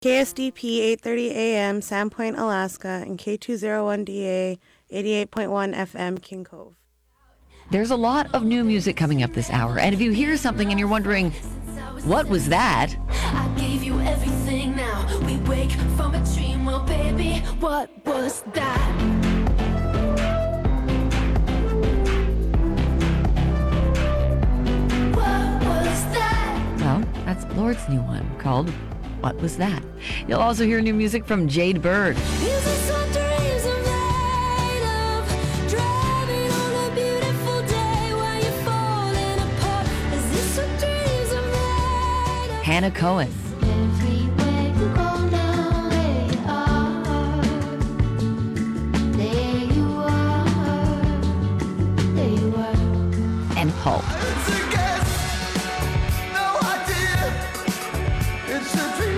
KSDP 830 AM, Sandpoint, Alaska, and K201DA 88.1 FM, King Cove. There's a lot of new music coming up this hour, and if you hear something and you're wondering, what was that? I gave you everything, now we wake from a dream. Well, baby, what was that? What was that? Well, that's Lord's new one called What Was That? You'll also hear new music from Jade Bird. Is this what dreams are made of? Driving on a beautiful day while you're falling apart. Is this what dreams are made of? Hannah Cohen. Everywhere you go now, there you are. There you are. There you are. And Pulp. It's a guess, no idea. It's a dream.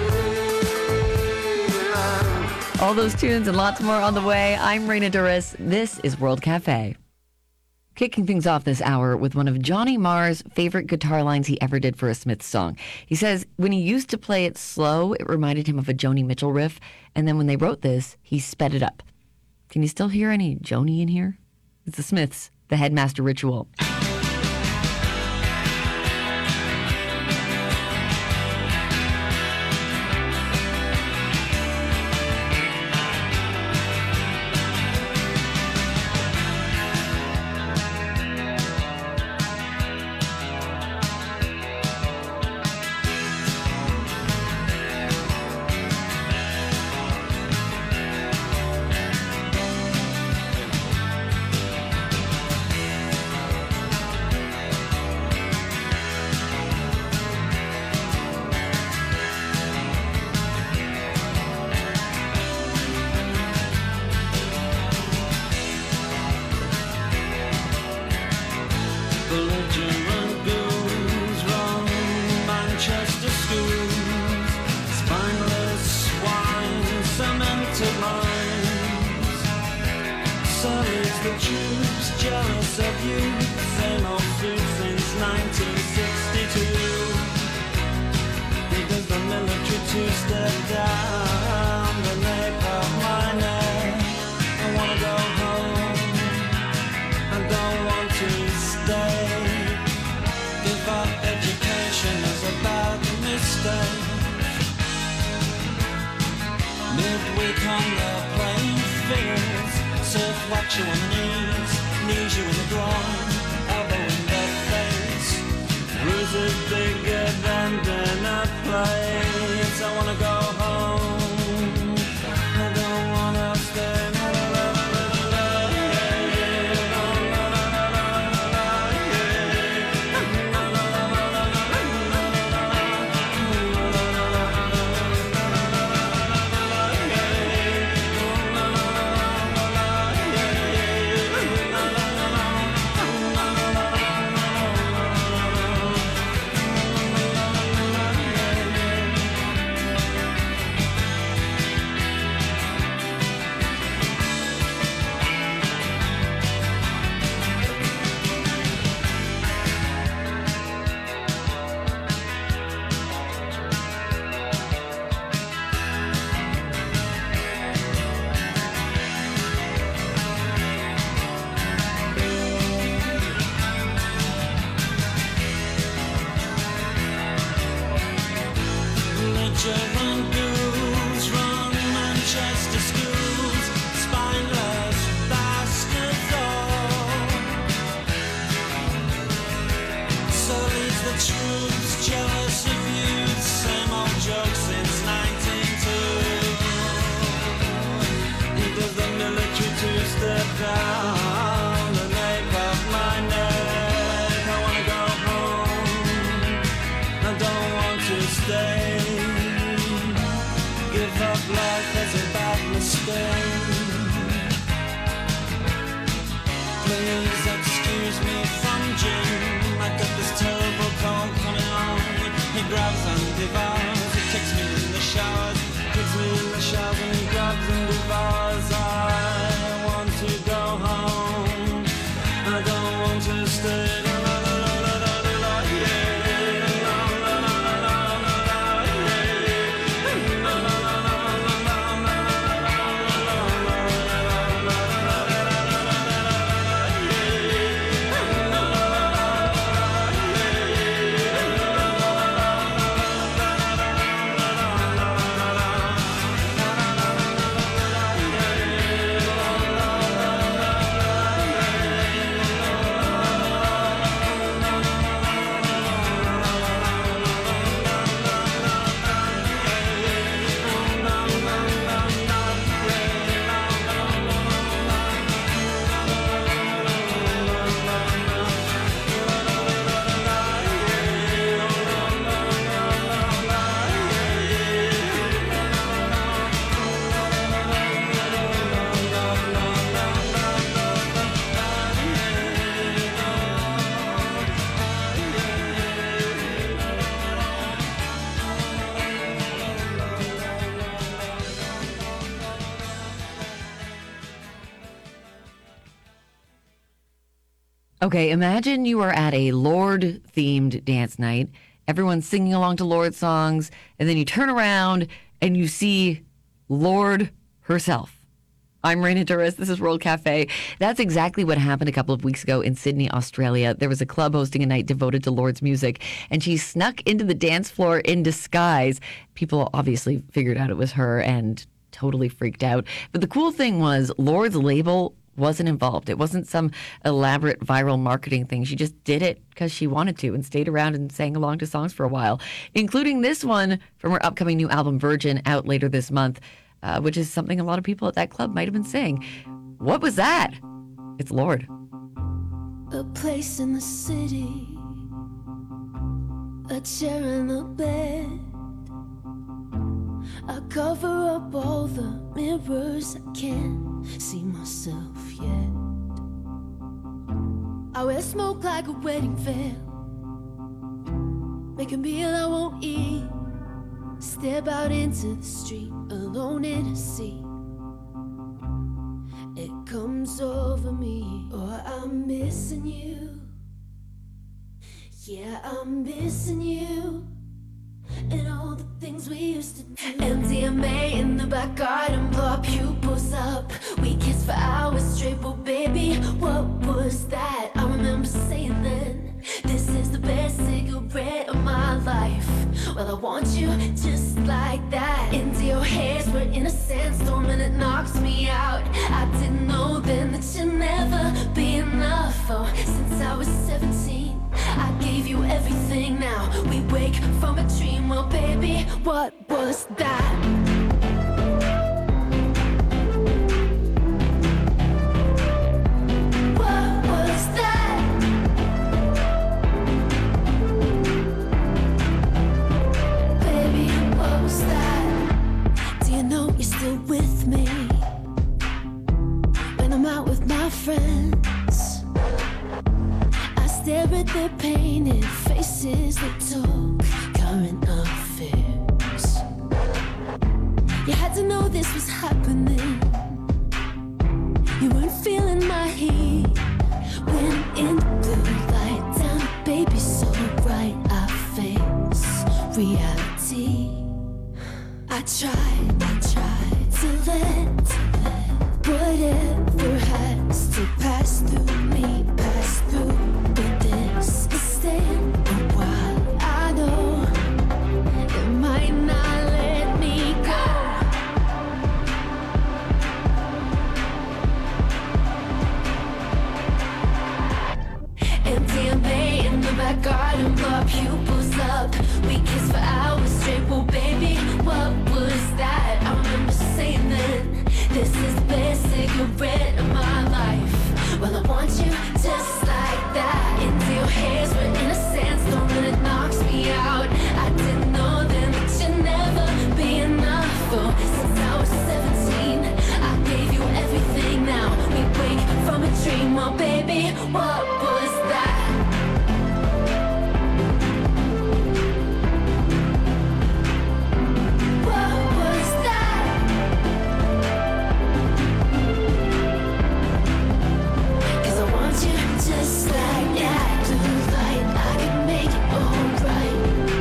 All those tunes and lots more on the way. I'm Raina Duras. This is World Cafe. Kicking things off this hour with one of Johnny Marr's favorite guitar lines he ever did for a Smiths song. He says when he used to play it slow, it reminded him of a Joni Mitchell riff, and then when they wrote this, he sped it up. Can you still hear any Joni in here? It's the Smiths, the Headmaster Ritual. Belligerent ghouls run Manchester schools, spineless swine, cemented minds. Sullies the troops, jealous of you, same old suit since 1962. Does the military two-step down the nape of my neck? I wanna go home, I don't want to stay. Give up education is a bad mistake. Midweek on the playing fields, surf watch you on the knees you in the groin, elbow in the face. Bruises bigger than dinner plates. I wanna go home, I don't wanna stay. German ghouls run Manchester schools, spineless bastards all. So leaves the troops jealous of you, same old joke since 1902. Does the military two-step down the nape of my neck? I wanna go home, I don't want to stay. Give up life as a bad mistake. Please excuse me from Jim, I got this terrible cold coming on. He grabs and devours, he kicks me in the showers, kicks me in the showers and he grabs and devours. I want to go home, I don't want to stay. La, la, la, la, la, yeah. La, la, la, la, la, la, yeah. La, la, Okay, imagine you are at a Lorde-themed dance night. Everyone's singing along to Lorde songs, and then you turn around and you see Lorde herself. I'm Raina Douris. This is World Cafe. That's exactly what happened a couple of weeks ago in Sydney, Australia. There was a club hosting a night devoted to Lorde's music, and she snuck into the dance floor in disguise. People obviously figured out it was her and totally freaked out. But the cool thing was Lorde's label wasn't involved. It wasn't some elaborate viral marketing thing. She just did it because she wanted to and stayed around and sang along to songs for a while, including this one from her upcoming new album, Virgin, out later this month. Which is something a lot of people at that club might have been saying. What was that? It's Lorde. A place in the city, a chair and a bed. I cover up all the mirrors, I can't see myself yet. I wear smoke like a wedding veil, make a meal I won't eat, step out into the street alone in a sea. It comes over me, oh, I'm missing you. Yeah, I'm missing you. And all the things we used to do. MDMA in the back garden, blow our pupils up. We kissed for hours straight, well baby, what was that? I remember saying then, this is the best cigarette of my life. Well, I want you just like that. Into your hairs, we're in a sandstorm and it knocks me out. I didn't know then that you'd never be enough. Oh, since I was 17, I gave you everything. Now we wake from a dream. Well, baby, what was that? What was that? Baby, what was that? Do you know you're still with me when I'm out with my friends? I stare at their painted faces, they talk current affairs. You had to know this was happening. You weren't feeling my heat when in the blue light down, baby, so bright I face reality. I tried to let whatever has to pass through me, pass through. But this is staying a while. I know it might not let me go. MDMA in the back garden, blow our pupils up. We kissed for hours straight, well baby, what was that? I remember saying then, this is the best cigarette of my life. Well, I want you just like that. Into your hairs, we're in a sandstorm and it knocks me out. I didn't know then that you'd never be enough. Oh, since I was 17, I gave you everything. Now we wake from a dream. Well, baby, what was that? What was that? 'Cause I want you just like that. Blue light, I can make it alright.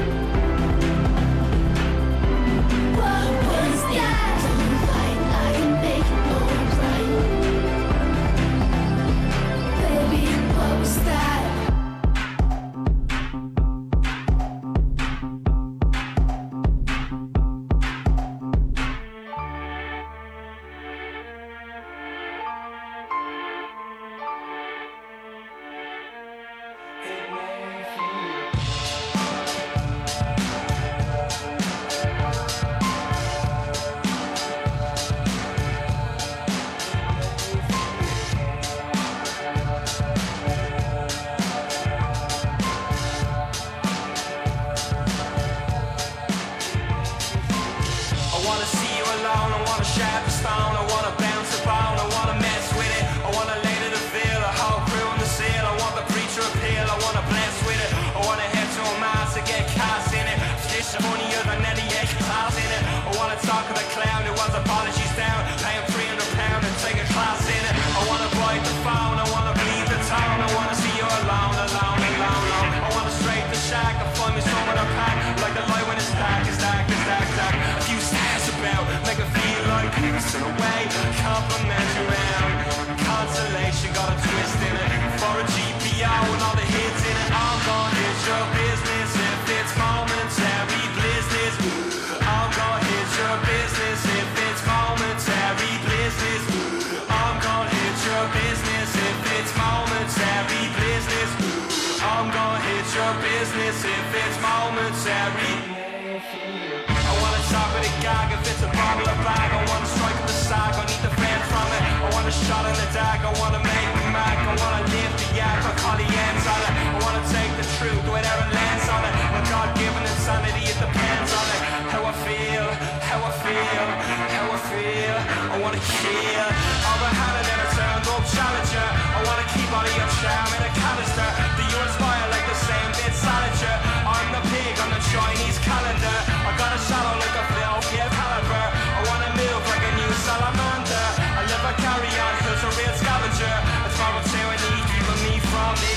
What was that? Blue light, I can make it alright. Baby, what was that? I wanna see you alone, I wanna shatter the stone, I wanna bounce the bone, I wanna mess with it, I wanna lay to the field, a whole crew on the seal, I want the preacher appeal, I wanna bless with it, I wanna head to a mile to get cast in it, just hornier than any class in it, I wanna talk to the clown who wants apologies down, pay him £300 and take a class in it, I wanna bite the phone, I wanna bleed the tone, I wanna see you stressing away. Complimentary round, consolation got a twist in it. For a GPO and all the hits in it. I'm gonna hit your business if it's momentary business. I'm gonna hit your business if it's momentary business. I'm gonna hit your business if it's momentary business. I'm gonna hit your business if it's momentary. I wanna talk with a gag if it's a bottle or bag. I wanna strike at the sack, I need the fans from it. I want a shot in the dag, I wanna make the mac. I wanna lift the yak, I call the ends on it. I wanna take the truth, whatever lands on it. My God-given insanity, it depends on it. How I feel, how I feel, how I feel. I wanna kill all the hand and a turned up challenger. I wanna keep all of your charm in a canister. Do you inspire like the same bit salager? I'm the pig on the Chinese calendar. I got a shadow like a Philadelphia caliber. I wanna move like a new salamander. I live a carry on, who's a real scavenger. It's voluntarily keeping me from me.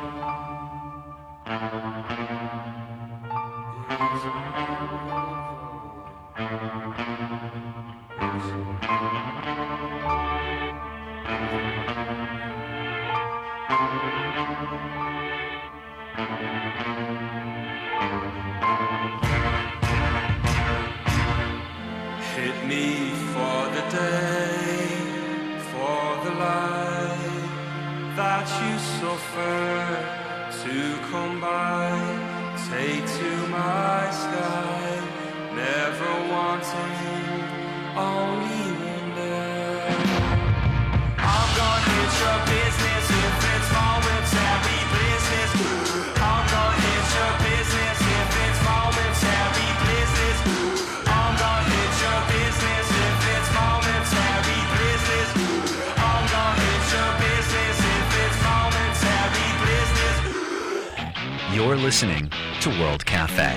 Hit me for the day, for the light that you suffer to come by. Take to my sky, never wanting, only wonder. I'm gonna hit your business if it's momentary business. I'm gonna hit your business if it's momentary business. I'm gonna hit your business if it's momentary business. I'm gonna hit your business if it's momentary business. You're listening to World Cafe.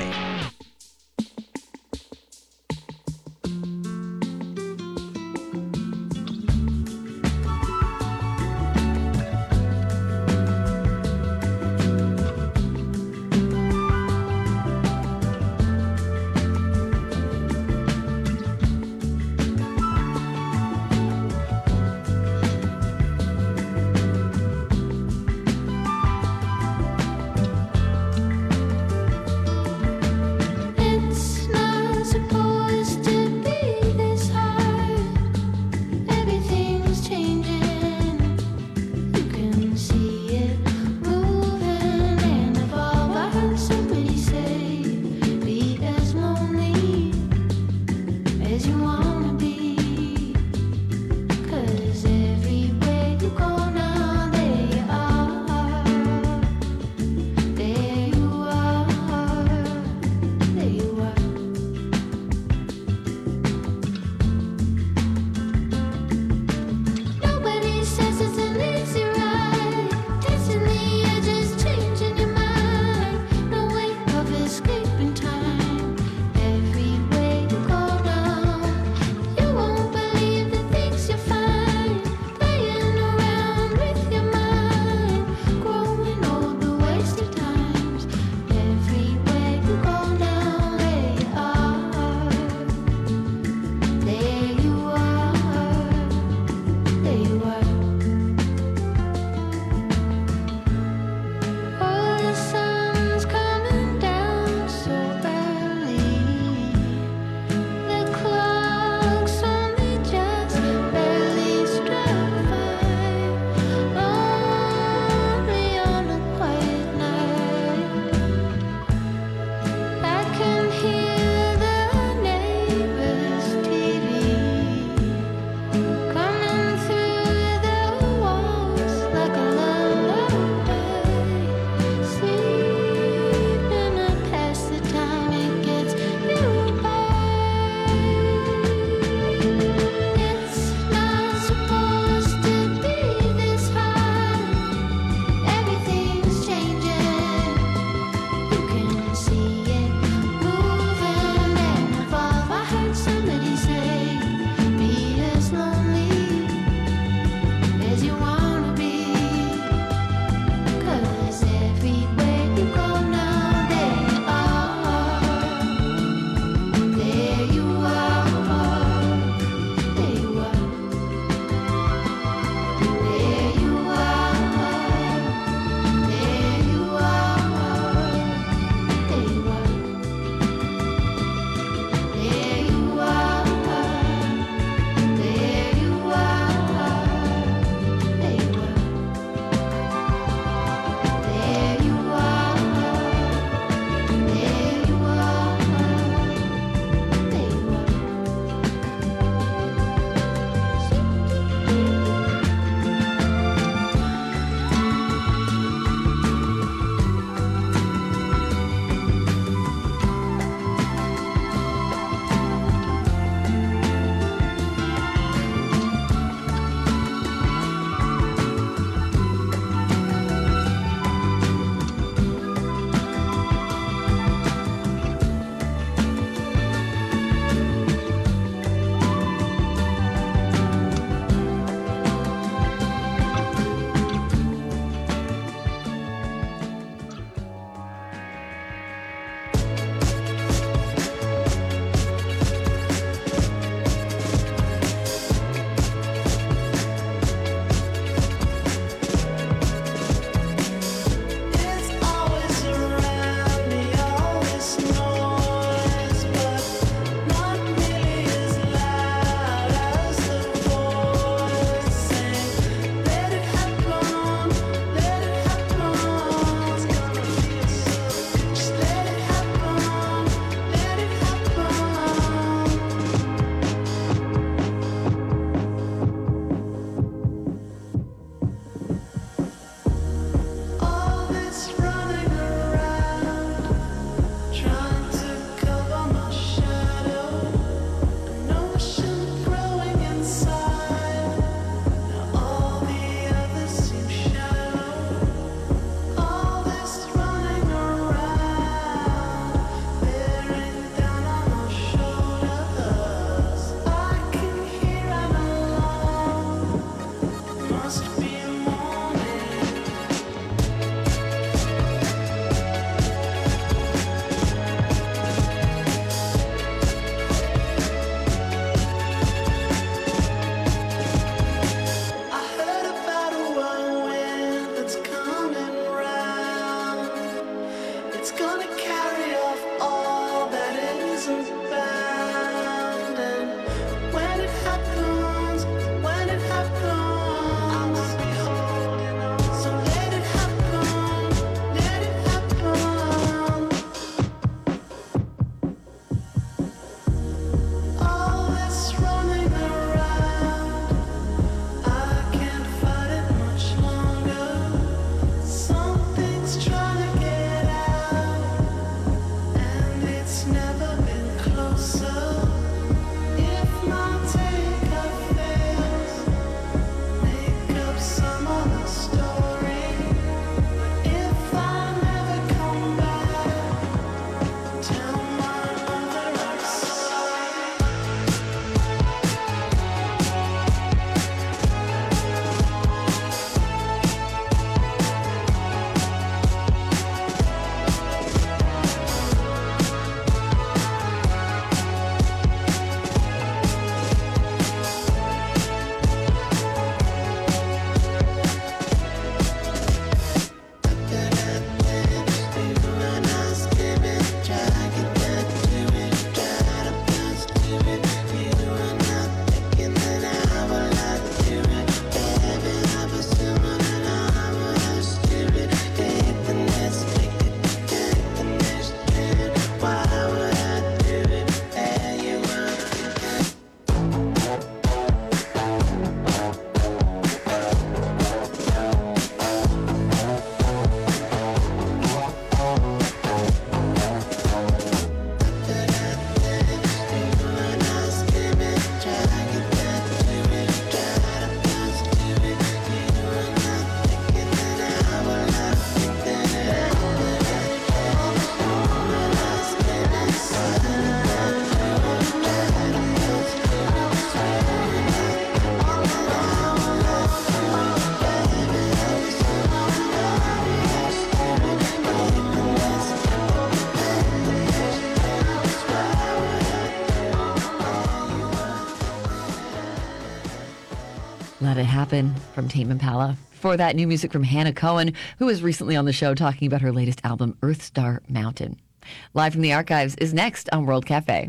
Let It Happen from Tame Impala. Before that, new music from Hannah Cohen, who was recently on the show talking about her latest album, Earth Star Mountain. Live from the archives is next on World Cafe.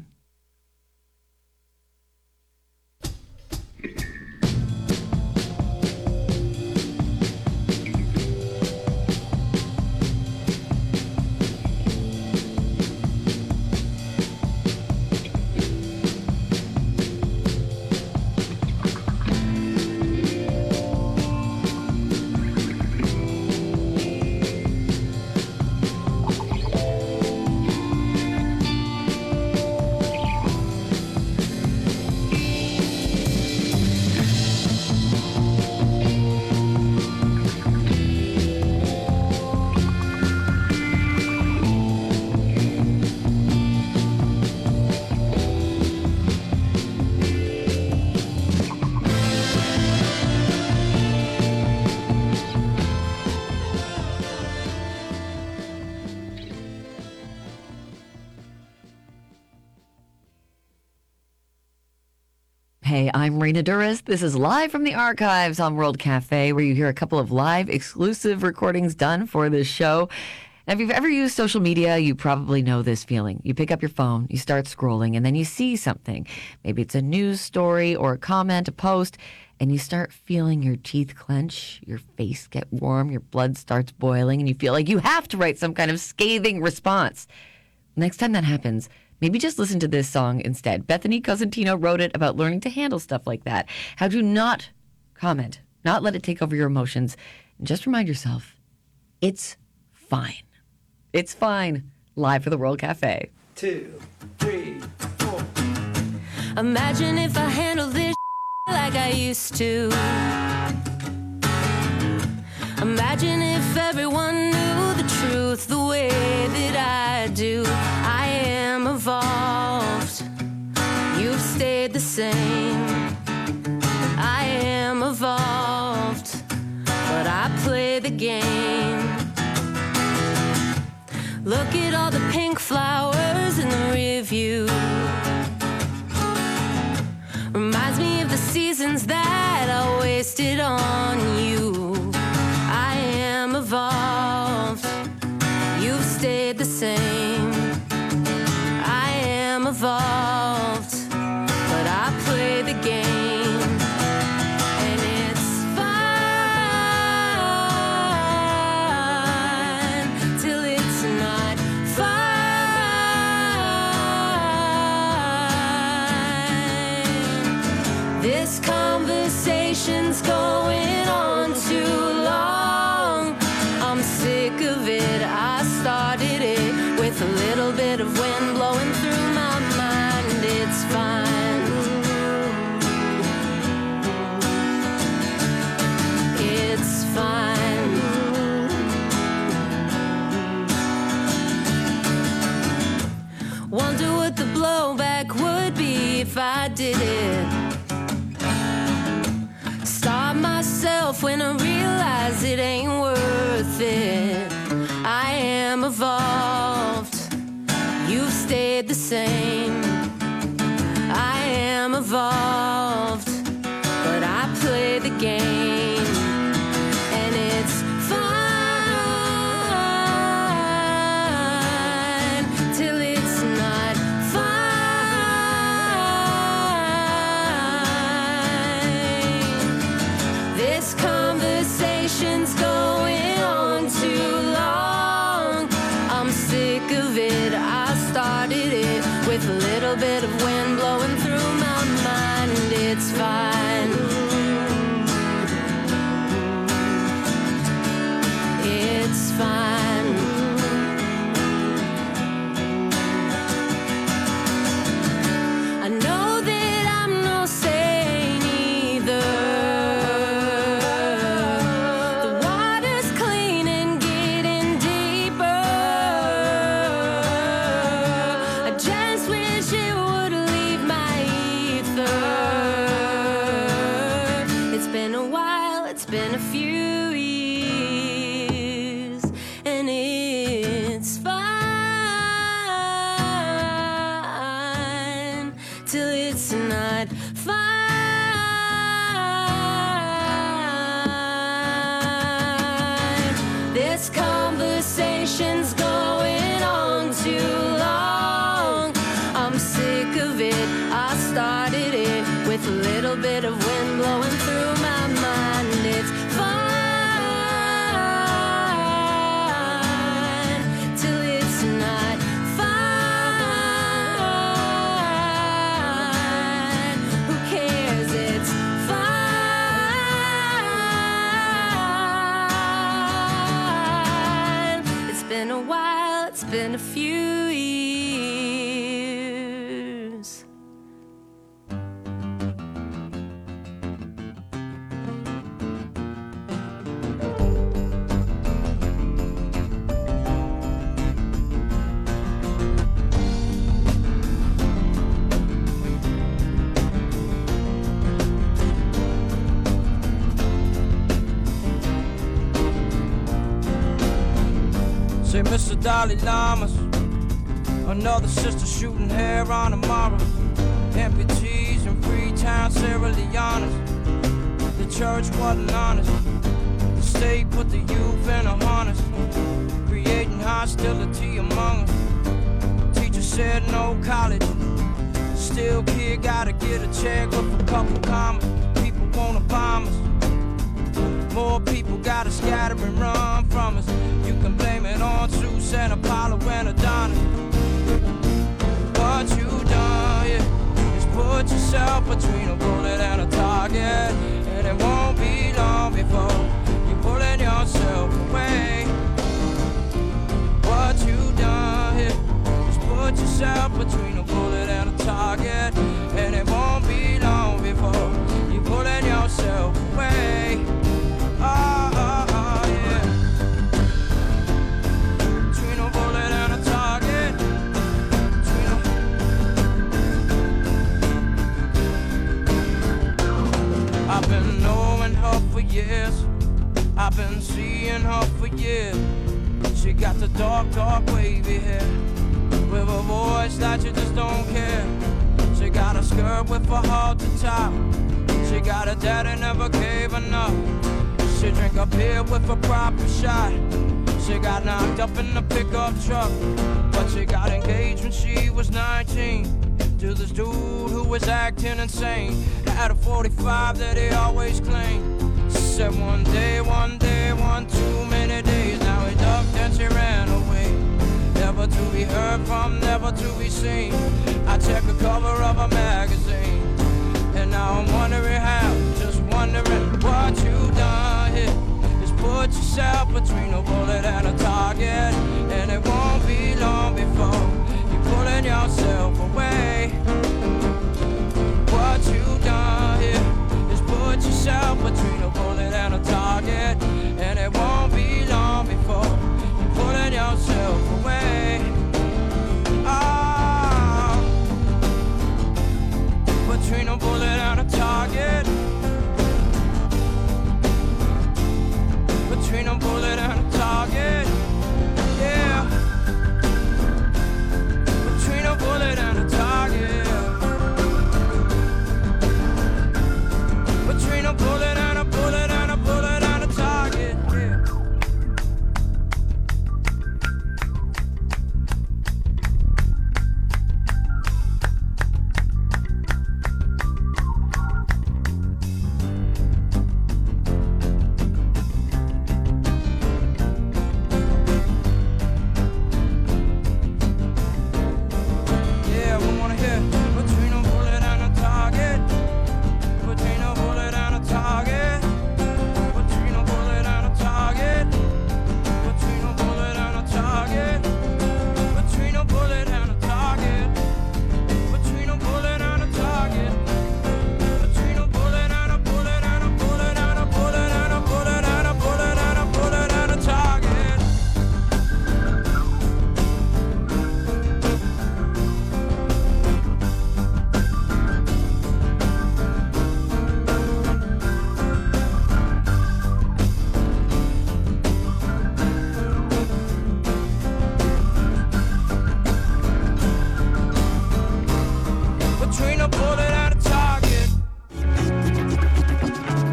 Hey, I'm Raina Duras. This is live from the archives on World Cafe, where you hear a couple of live exclusive recordings done for this show. And if you've ever used social media, you probably know this feeling. You pick up your phone, you start scrolling, and then you see something. Maybe it's a news story or a comment, a post, and you start feeling your teeth clench, your face get warm, your blood starts boiling, and you feel like you have to write some kind of scathing response. Next time that happens, maybe just listen to this song instead. Bethany Cosentino wrote it about learning to handle stuff like that. How to not comment, not let it take over your emotions, and just remind yourself, it's fine. It's fine. Live for the World Cafe. 2, 3, 4. Imagine if I handled this like I used to. Imagine if everyone knew the truth the way that I do. I am evolved. You've stayed the same. I am evolved, but I play the game. Look at all the pink flowers in the review. Reminds me of the seasons that I wasted on you. I am evolved. You've stayed the same. I am evolved, but I play the game. And it's fine till it's not fine. This conversation's going on too long. I'm sick of it. I started it with a little bit of wind blowing through my mind. It's fine. It's fine. Wonder what the blowback would be if I did it. Stop myself when I realize it ain't worth it. I am evolved. You've stayed the same. I am evolved, but I play the game. And it's fine till it's not fine. This conversation's going on too long. I'm sick of it. I started it with a little bit of wind blowing through my mind. It's fine. It's fine. I know that I'm no saint either. The water's clean and getting deeper. I just wish it would leave my ether. It's been a while, it's been a few years, and it's fine till it's not fine. conversation's going on too long. I'm sick of it, I started it with a little bit of wind blowing through my mind. It's fine till it's not fine. Who cares? It's fine. It's been a while, it's been a few years. Say, Mr. Dalai Lamas, another sister shooting hair on tomorrow. Amputees in Freetown, Sierra Leone's. The church wasn't honest. The state put the youth in a harness, creating hostility among us. Teacher said no college. Still kid gotta get a check with a couple commas. People wanna bomb us. More people gotta scatter and run from us. You can blame it on Zeus and Apollo and Adonis. What you done, yeah, is put yourself between a bullet and a target. And it won't be long before you're pulling yourself away. What you done, yeah, is put yourself between a bullet and a target. And it won't be long before you're pulling yourself away. Yeah. Between a bullet and a target. I've been knowing her for years. I've been seeing her for years. She got the dark, dark wavy hair, with a voice that you just don't care. She got a skirt with a heart to top. She got a daddy never gave enough. She drink a beer with a proper shot. She got knocked up in the pickup truck, but she got engaged when she was 19 to this dude who was acting insane. Had a 45 that he always claimed. Said one day, one too many days. Now he ducked and she ran away, never to be heard from, never to be seen. I check the cover of a magazine, and now I'm wondering how, just wondering what you done here. Is put yourself between a bullet and a target, and it won't be long before you're pulling yourself away. What you done here is put yourself between a bullet and a target, and it won't be long before you're pulling yourself away. Between a bullet and a target. Between a bullet and a target. Yeah. Between a bullet and a target. Between a bullet and a bullet and a bullet and a target. Yeah.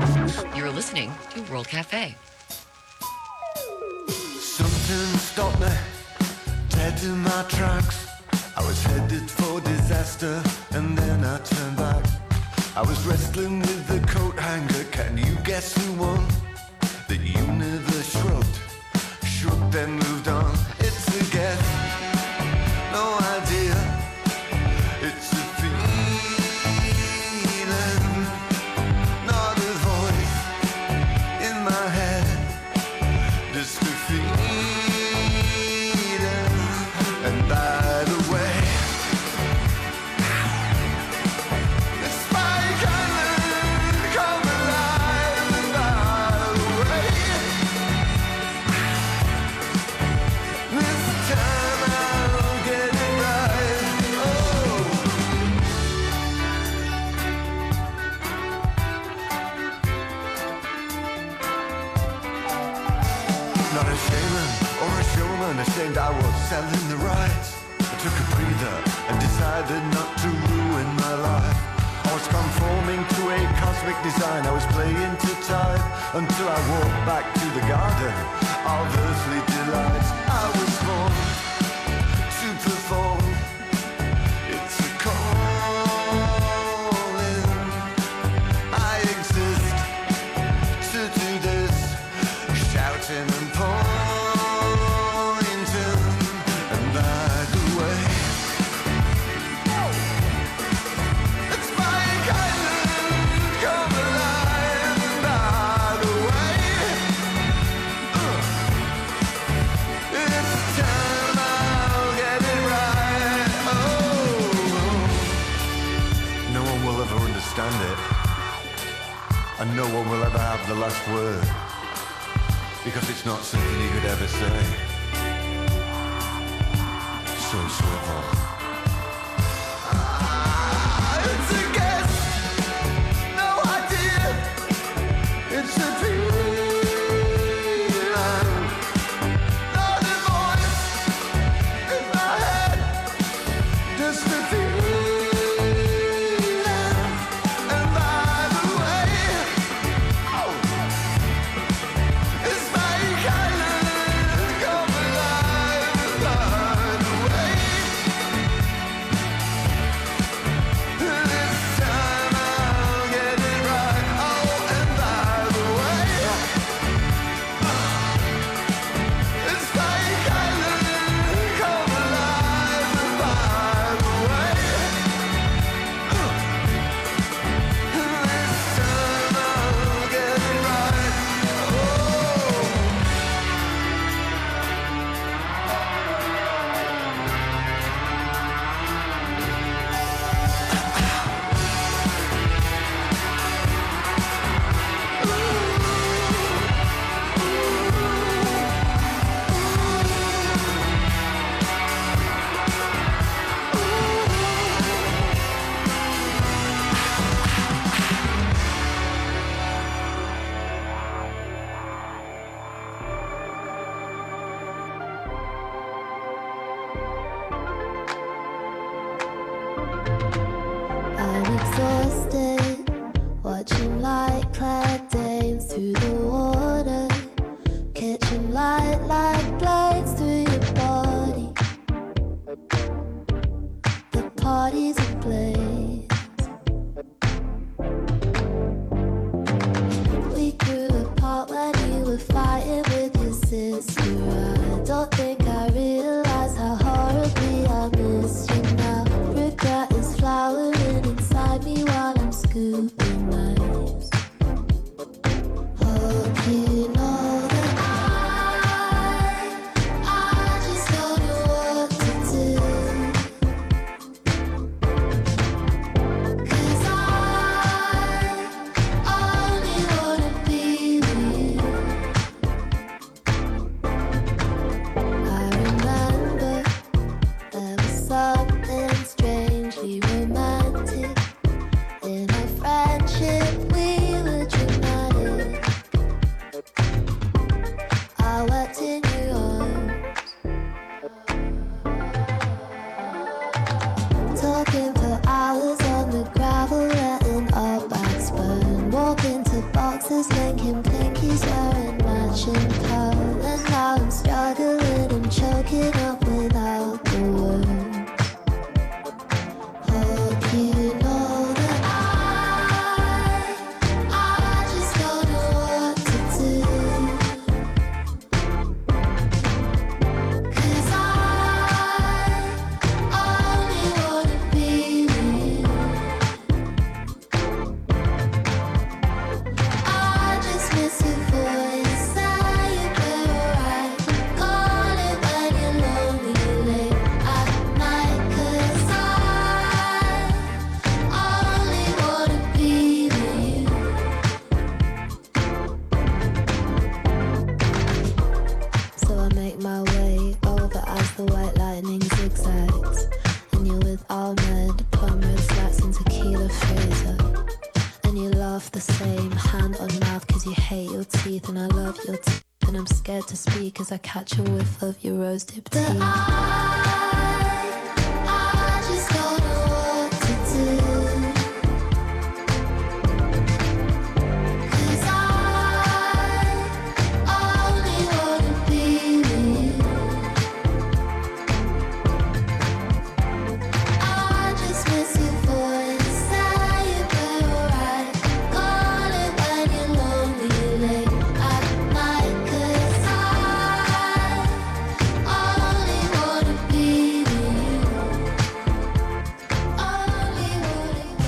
World Cafe. Something stopped the dead in my tracks. I was headed for disaster, and then I turned back. I was wrestling with the coat hanger. Can you guess who won? The universe shrugged, then moved on. It's a guess, no idea. It's a feeling, not a voice in my head. Just a feeling. And by the way, it's Spike Island, come alive. And by the way, this time I'll get it right. Oh, not a shaman or a showman, ashamed I was selling the rights. I took a breather and decided not to ruin my life. I was conforming to a cosmic design. I was playing to time until I walked back to the garden of earthly delights. I was born to perform. It's a calling. I exist to do this, shouting and pointing. And by the way, it's Spike Island, come alive. And by the way, it's time I'll get it right. Oh, no one will ever understand it, and no one will ever have the last word, because it's not something you could ever say. So swivel. It's a guess, no idea. It's a feeling, not a voice in my head. Just a feeling. And by the way, oh, it's Spike Island, come alive. And by the way, this time I'll get it right. Oh, and by the way, it's Spike Island, come alive. And by the way, this time I'll get it right. Oh. I'm exhausted, watching light clad dames through the water, catching light like blades through your body. The party's ablaze. We grew apart when you were fighting with your sister. I don't think I realized how horribly I missed you now. Regret is flowering inside me while I'm scooping knives. Hope you know that I just don't know what to do. 'Cause I only wanna be with you. I remember there was something strangely romantic in our friendship laugh the same, hand on mouth cause you hate your teeth, and I love your teeth, and I'm scared to speak cause I catch a whiff of your rose dip tea. I just don't know what to do, 'cause I only wanna be with you. I just miss your voice, say you better right, call it when you're lonely late at night, 'cause I only wanna be with you, only wanna be.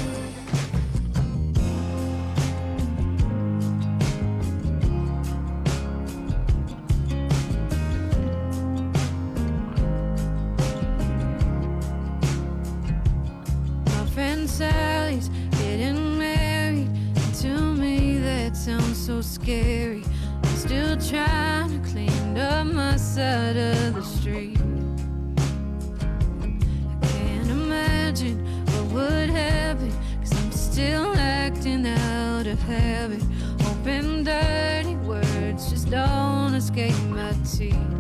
My friend Sally's getting married, and to me that sounds so scary. I'm still trying to clean up my side of the street. I can't imagine what would happen, 'cause I'm still acting out of habit, hoping dirty words just don't escape my teeth.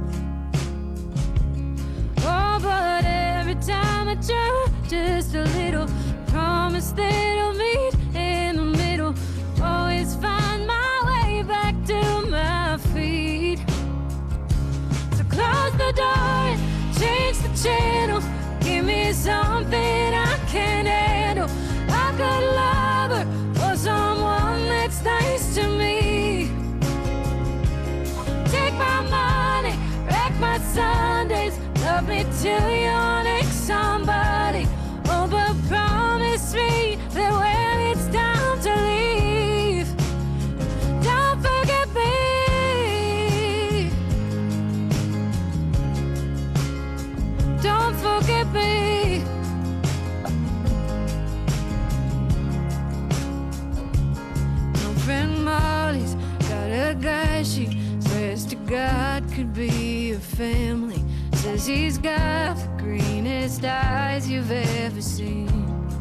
Oh, but every time I try just a little, promise that I'll meet in the middle, always find my way back to my feet. So close the door and change the channel, give me something I can handle. I could love her or someone that's nice to me. Take my money, wreck my Sundays, love me till you're next somebody. Oh, but promise me that when it's time to leave, don't forget me. Don't forget me. My friend Molly's got a guy she swears to God could be a family. Says he's got the greenest eyes you've ever seen.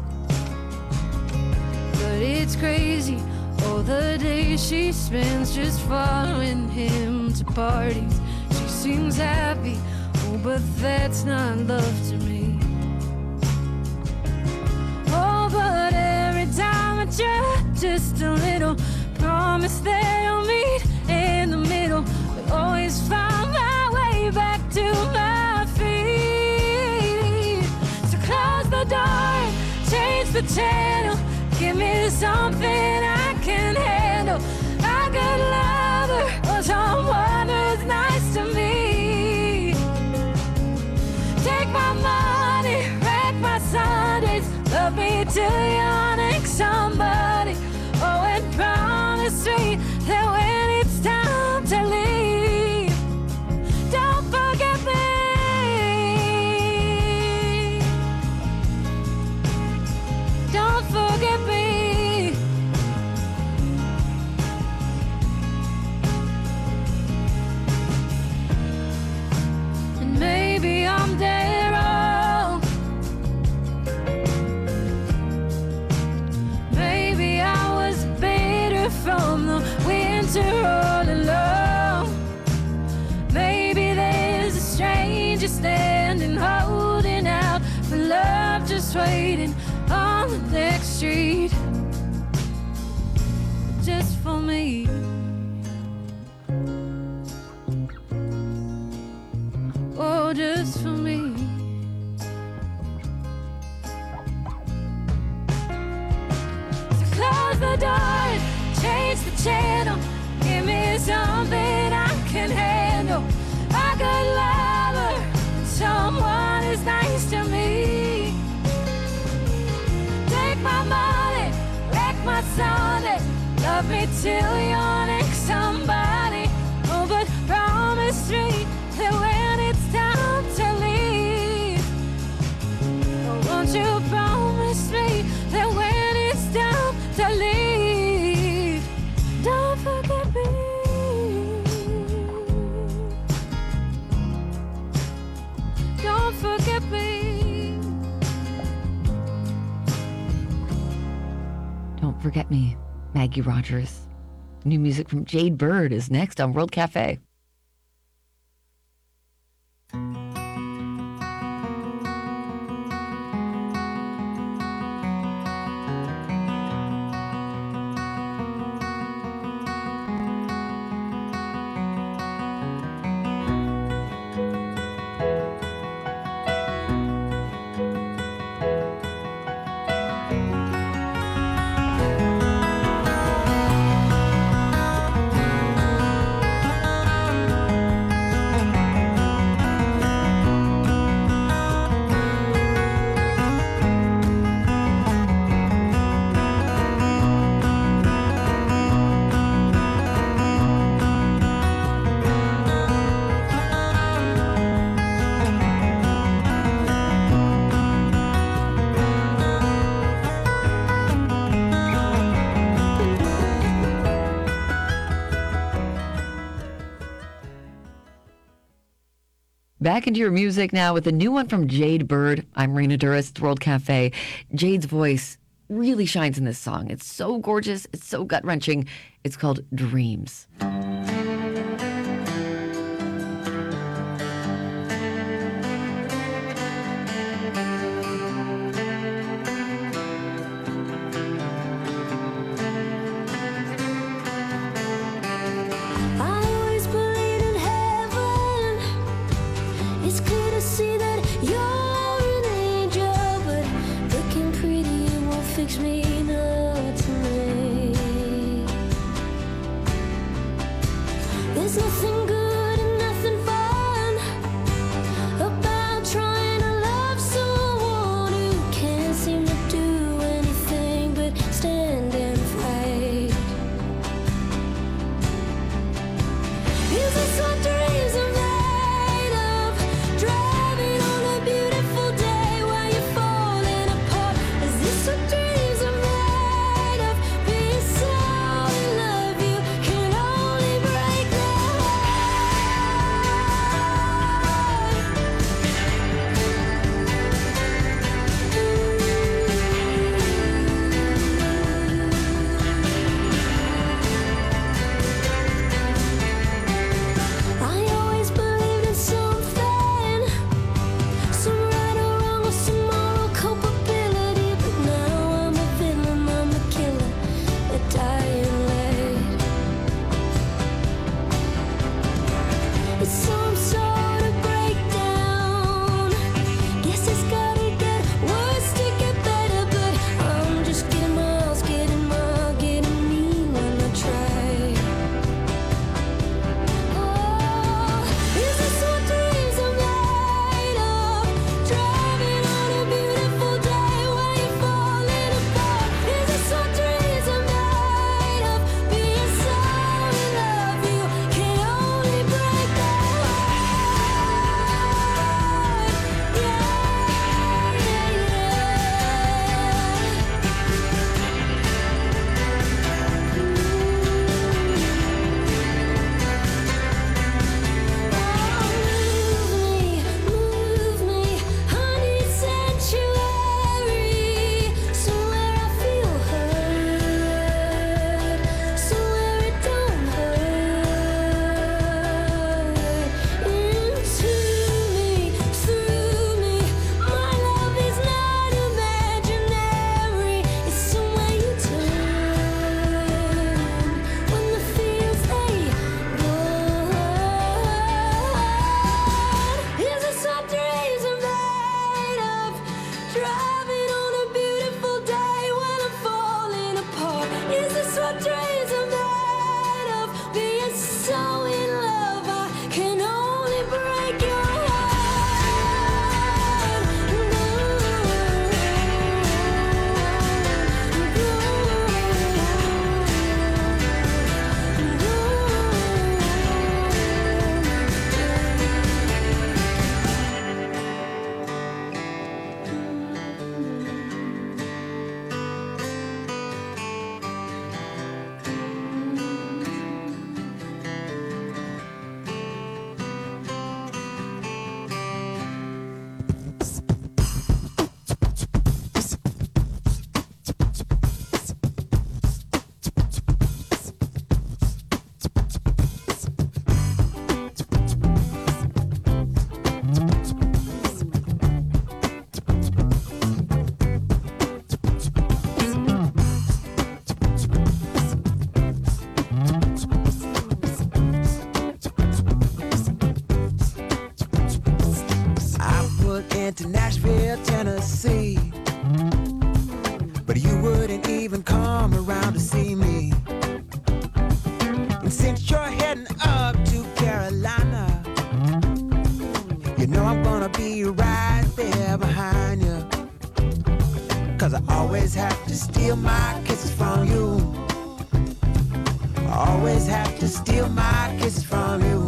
But it's crazy, all the days she spends just following him to parties. She seems happy, oh, but that's not love to me. Oh, but every time I try just a little, promise that I'll meet in the middle, but always find my way back to my feet. So close the door, change the channel, give me something I can handle. I could love her or someone who's nice to me. Take my money, wreck my Sundays, love me till you're next somebody. Oh, and promise me that when it's time to leave, don't forget me. Don't forget me. And maybe I'm dead wrong. Maybe I was bitter from the winter all alone. Maybe there's a stranger standing, holding out for love, just waiting on the next street, just for me. Oh, just for me. So close the door, change the channel, give me something I can handle. I could love her, someone is nice to me. Take my money, wreck my Sunday, love me till you're next somebody. Oh, but promise me that when it's time to leave, oh, won't you promise me that when it's time to leave, don't forget me. Don't forget me. Don't Forget Me Maggie Rogers. New music from Jade Bird is next on World Cafe. Back into your music now with a new one from Jade Bird. I'm Rena Duras, World Cafe. Jade's voice really shines in this song. It's so gorgeous. It's so gut-wrenching. It's called Dreams. I always believed in heaven. It's clear to see that you're an angel, but looking pretty won't fix me, not tonight. There's nothing good and nothing fun about trying to love someone who can't seem to do anything but stand and fight. Is this what dreams are made of? Driving on a beautiful day while you're falling apart. Is this what dreams are made of? Being so in love you can only break their I always believed in something, some right or wrong or some moral culpability, but now I'm a villain, I'm a killer, a dying late. It's some sort of breakdown. Guess it's gotta get worse to get better, but I'm just getting miles, getting mild, getting mean when I try. Oh, is this what dreams are made of? Driving on a beautiful day while you're falling apart. Is this what dreams are made of? Being so in love you can only break their heart. Yeah, Move me, I need sanctuary, somewhere I feel heard, somewhere it don't hurt. Into me, through me, my love is not imaginary. It's somewhere you turn when the feels they burn. Is this what dreams are made of? Driving on a beautiful day when I'm falling apart. Is this what dreams are made of? Being so in love, I can only break your heart. down to see me. And since you're heading up to Carolina, you know I'm gonna be right there behind you. 'Cause I always have to steal my kisses from you. I always have to steal my kisses from you.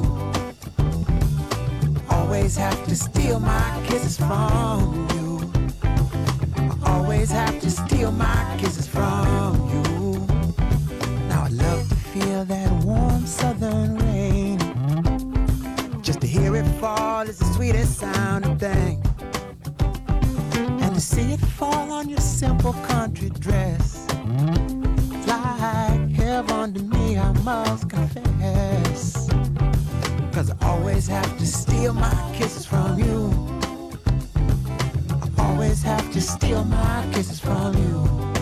Always have to steal my kisses from you. I always have to steal my kisses from you. Now I love to feel that warm southern rain. Just to hear it fall is the sweetest sounding thing. And to see it fall on your simple country dress, it's like heaven to me, I must confess. 'Cause I always have to steal my kisses from you. I always have to steal my kisses from you.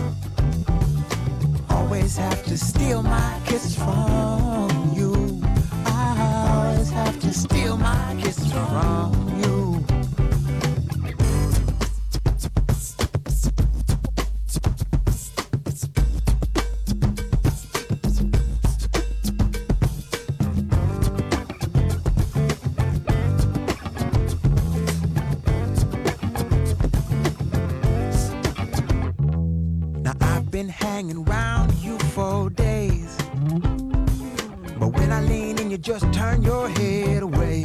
Always have to steal my kisses from you. I always have to steal my kisses from you. Hanging around you for days, but when I lean in, you just turn your head away.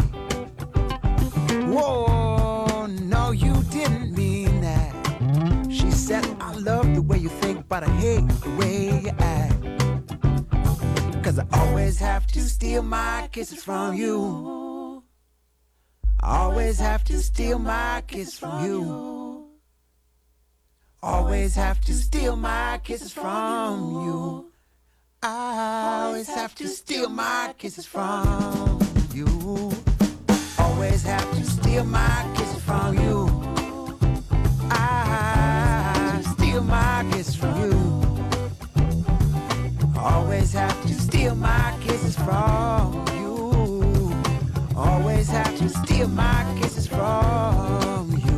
Whoa, no, you didn't mean that. She said, I love the way you think, but I hate the way you act. 'Cause I always have to steal my kisses from you. I always have to steal my kisses from you. Always have to steal my kisses from you. I always have to steal my kisses from you. Always have to steal my kisses from you. I steal my kisses from you. Always have to steal my kisses from you. Always have to steal my kisses from you.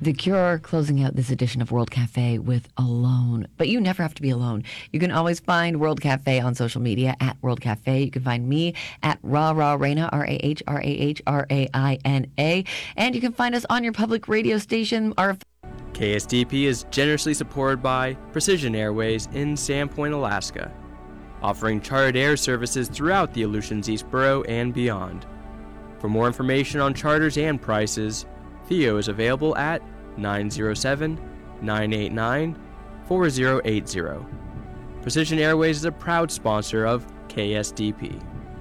The Cure closing out this edition of World Cafe with Alone. But you never have to be alone. You can always find World Cafe on social media at World Cafe. You can find me at Raina, RAHRAHRAINA. And you can find us on your public radio station. Our KSDP is generously supported by Precision Airways in Sandpoint, Alaska, offering chartered air services throughout the Aleutians East Borough and beyond. For more information on charters and prices, Theo is available at 907-989-4080. Precision Airways is a proud sponsor of KSDP.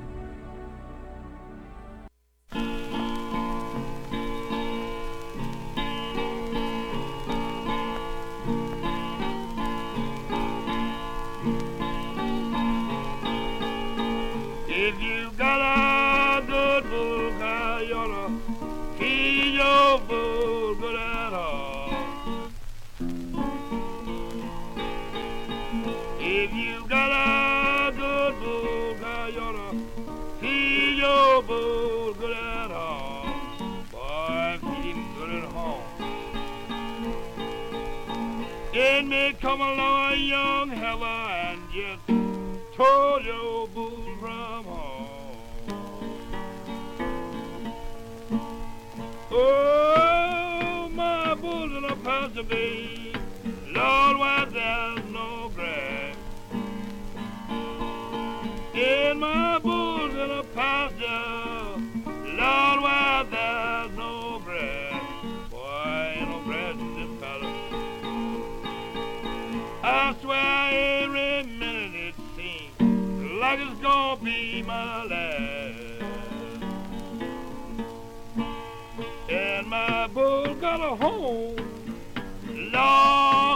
If you got a good bull cow, you ought to feed your bull good at all. If you got a good bull cow, you ought to feed your bull good at all. Boy, feed him good at home. It may come along a young heifer and just told your bull from home. Oh, my bull's in a pasture, babe. Lord, why there's no grass. And my bull's in a pasture. Lord, why there's no grass. Boy, ain't no grass in this palace. I swear every minute it seems like it's gonna be my last. And my bull got a home, Lord,